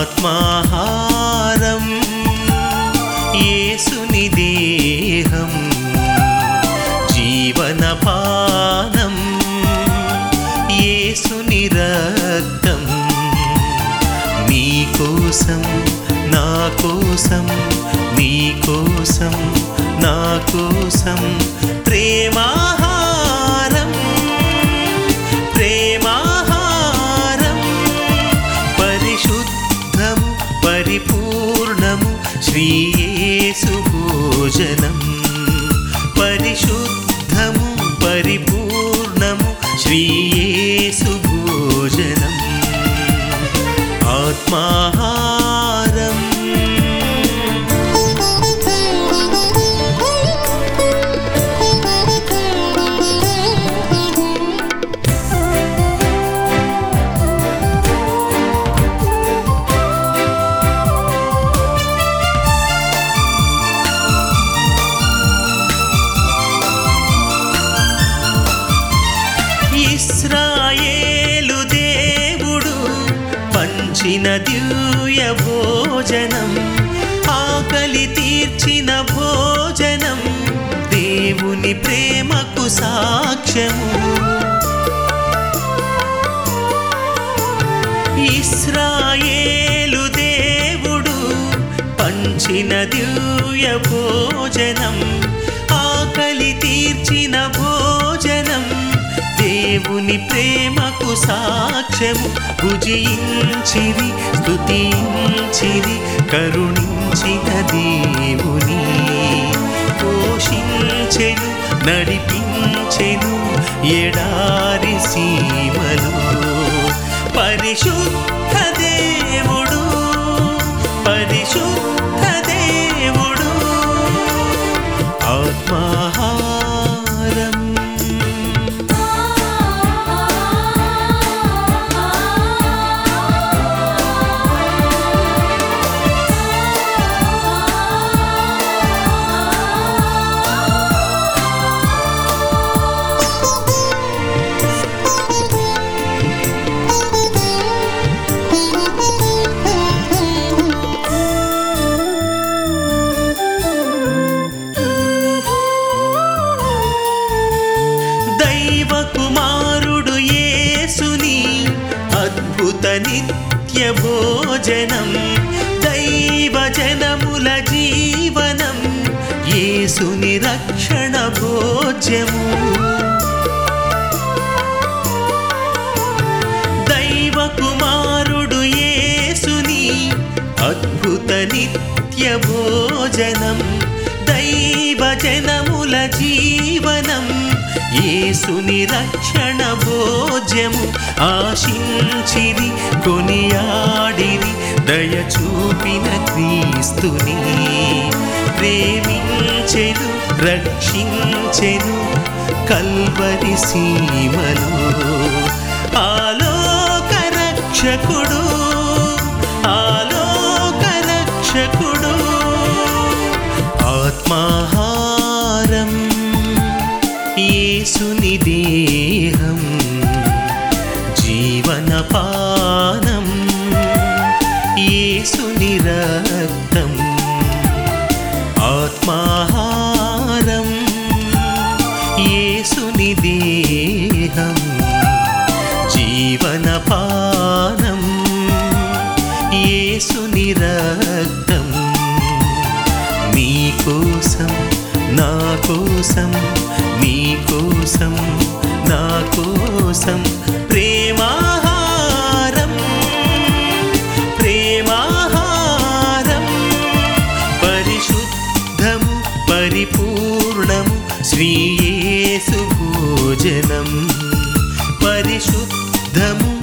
ఆత్మాహారం యేసుని దేహం, జీవనపానం యేసుని రక్తం. నీ కోసం నా కోసం, నీ కోసం నా కోసం ప్రేమాహారం, ప్రేమాహారం. పరిశుద్ధము పరిపూర్ణము శ్రీ యేసు భోజనం, పరిశుద్ధము పరిపూర్ణము శ్రీ యేసు భోజనం. ఆత్మాహారం ఇశ్రాయేలు దేవుడు పంచిన దివ్య భోజనం, ఆకలి తీర్చిన భోజనం, దేవుని ప్రేమకు సాక్ష్యము. ఇశ్రాయేలు దేవుడు పంచిన దివ్య భోజనం, ఆకలి తీర్చిన భోజనం, దేవుని ప్రేమకు సాక్ష్యము. భుజించిరి స్తుతించిరి కరుణించిన దేవుని, పోషించెను నడిపించెను ఎడారి సీమలు. పరిశుద్ధ దేవుడు, పరిశుద్ధ దేవుడు. ఆత్మాహారం కుమారుడు యేసుని అద్భుత నిత్య భోజనం, దైవ జనముల జీవనం యేసుని రక్షణ భోజ్యము. దైవ కుమారుడు యేసుని అద్భుత నిత్య భోజనం, దైవ జనముల జీవనం యేసుని రక్షణ భోజ్యము. ఆశించిరి కొనియాడిరి దయ చూపిన క్రీస్తుని, ప్రేమించెను రక్షించెను కల్వరి సీమలు. ఆలోక రక్షకుడు, ఆలోక రక్షకుడు. ఆత్మాహారం యేసుని దేహం, జీవనపానం యేసుని రక్తం. ఆత్మాహారం యేసుని దేహం, జీవనపానం యేసుని రక్తం. నీ కోసం నా కోసం, నీ కోసం నా కోసం ప్రేమాహారం, ప్రేమాహారం. పరిశుద్ధము పరిపూర్ణము శ్రీ యేసు భోజనం, పరిశుద్ధము